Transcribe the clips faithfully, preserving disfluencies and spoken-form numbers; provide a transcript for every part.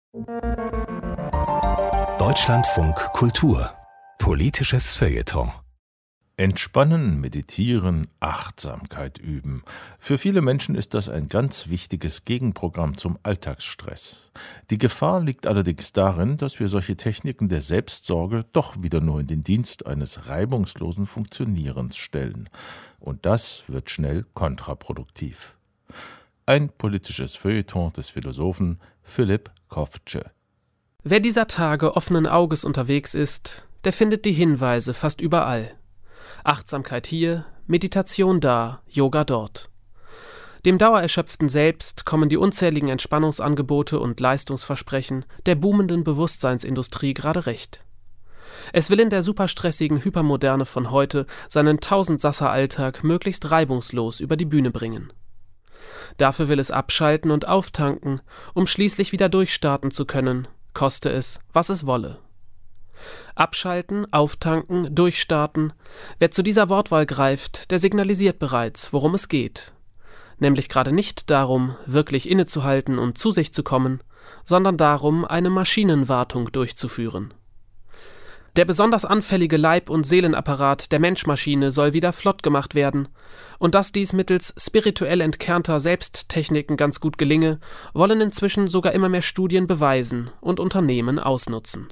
Deutschlandfunk Kultur. Politisches Feuilleton. Entspannen, meditieren, Achtsamkeit üben. Für viele Menschen ist das ein ganz wichtiges Gegenprogramm zum Alltagsstress. Die Gefahr liegt allerdings darin, dass wir solche Techniken der Selbstsorge doch wieder nur in den Dienst eines reibungslosen Funktionierens stellen. Und das wird schnell kontraproduktiv. Ein politisches Feuilleton des Philosophen Philipp Kovtsche. Wer dieser Tage offenen Auges unterwegs ist, der findet die Hinweise fast überall. Achtsamkeit hier, Meditation da, Yoga dort. Dem dauererschöpften Selbst kommen die unzähligen Entspannungsangebote und Leistungsversprechen der boomenden Bewusstseinsindustrie gerade recht. Es will in der superstressigen Hypermoderne von heute seinen Tausendsasser-Alltag möglichst reibungslos über die Bühne bringen. Dafür will es abschalten und auftanken, um schließlich wieder durchstarten zu können, koste es, was es wolle. Abschalten, auftanken, durchstarten. Wer zu dieser Wortwahl greift, der signalisiert bereits, worum es geht. Nämlich gerade nicht darum, wirklich innezuhalten und zu sich zu kommen, sondern darum, eine Maschinenwartung durchzuführen. Der besonders anfällige Leib- und Seelenapparat der Menschmaschine soll wieder flott gemacht werden. Und dass dies mittels spirituell entkernter Selbsttechniken ganz gut gelinge, wollen inzwischen sogar immer mehr Studien beweisen und Unternehmen ausnutzen.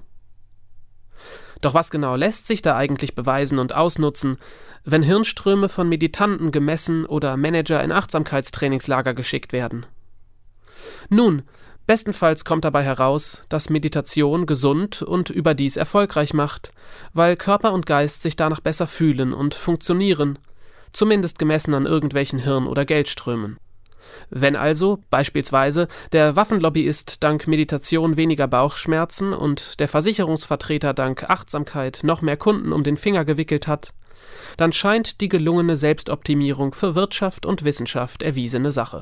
Doch was genau lässt sich da eigentlich beweisen und ausnutzen, wenn Hirnströme von Meditanten gemessen oder Manager in Achtsamkeitstrainingslager geschickt werden? Nun, bestenfalls kommt dabei heraus, dass Meditation gesund und überdies erfolgreich macht, weil Körper und Geist sich danach besser fühlen und funktionieren, zumindest gemessen an irgendwelchen Hirn- oder Geldströmen. Wenn also beispielsweise der Waffenlobbyist dank Meditation weniger Bauchschmerzen und der Versicherungsvertreter dank Achtsamkeit noch mehr Kunden um den Finger gewickelt hat, dann scheint die gelungene Selbstoptimierung für Wirtschaft und Wissenschaft erwiesene Sache.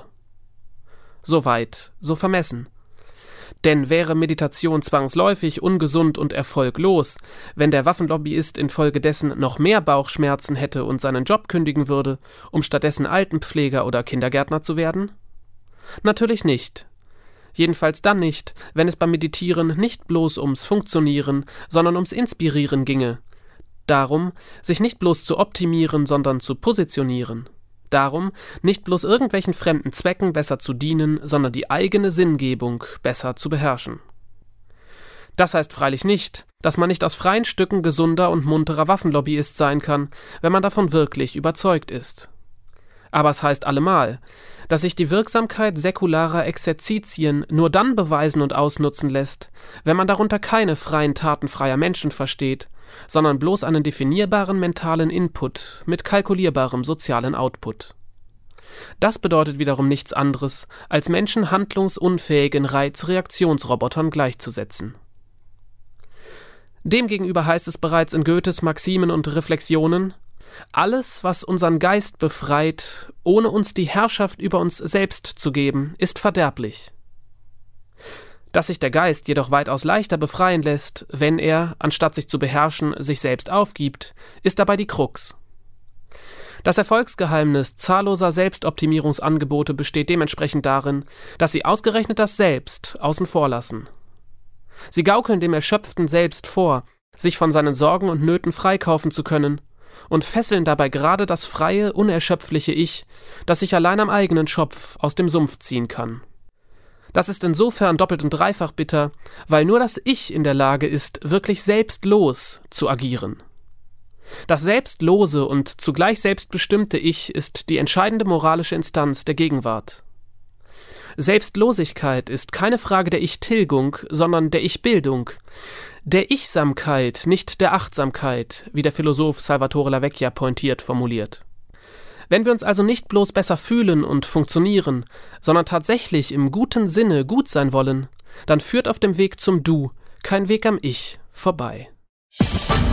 Soweit, so vermessen. Denn wäre Meditation zwangsläufig ungesund und erfolglos, wenn der Waffenlobbyist infolgedessen noch mehr Bauchschmerzen hätte und seinen Job kündigen würde, um stattdessen Altenpfleger oder Kindergärtner zu werden? Natürlich nicht. Jedenfalls dann nicht, wenn es beim Meditieren nicht bloß ums Funktionieren, sondern ums Inspirieren ginge. Darum, sich nicht bloß zu optimieren, sondern zu positionieren. Darum, nicht bloß irgendwelchen fremden Zwecken besser zu dienen, sondern die eigene Sinngebung besser zu beherrschen. Das heißt freilich nicht, dass man nicht aus freien Stücken gesunder und munterer Waffenlobbyist sein kann, wenn man davon wirklich überzeugt ist. Aber es heißt allemal, dass sich die Wirksamkeit säkularer Exerzitien nur dann beweisen und ausnutzen lässt, wenn man darunter keine freien Taten freier Menschen versteht, sondern bloß einen definierbaren mentalen Input mit kalkulierbarem sozialen Output. Das bedeutet wiederum nichts anderes, als Menschen handlungsunfähigen Reiz-Reaktionsrobotern gleichzusetzen. Demgegenüber heißt es bereits in Goethes Maximen und Reflexionen: Alles, was unseren Geist befreit, ohne uns die Herrschaft über uns selbst zu geben, ist verderblich. Dass sich der Geist jedoch weitaus leichter befreien lässt, wenn er, anstatt sich zu beherrschen, sich selbst aufgibt, ist dabei die Krux. Das Erfolgsgeheimnis zahlloser Selbstoptimierungsangebote besteht dementsprechend darin, dass sie ausgerechnet das Selbst außen vor lassen. Sie gaukeln dem erschöpften Selbst vor, sich von seinen Sorgen und Nöten freikaufen zu können, und fesseln dabei gerade das freie, unerschöpfliche Ich, das sich allein am eigenen Schopf aus dem Sumpf ziehen kann. Das ist insofern doppelt und dreifach bitter, weil nur das Ich in der Lage ist, wirklich selbstlos zu agieren. Das selbstlose und zugleich selbstbestimmte Ich ist die entscheidende moralische Instanz der Gegenwart. Selbstlosigkeit ist keine Frage der Ich-Tilgung, sondern der Ich-Bildung, der Ich-Samkeit, nicht der Achtsamkeit, wie der Philosoph Salvatore Lavecchia pointiert formuliert. Wenn wir uns also nicht bloß besser fühlen und funktionieren, sondern tatsächlich im guten Sinne gut sein wollen, dann führt auf dem Weg zum Du kein Weg am Ich vorbei.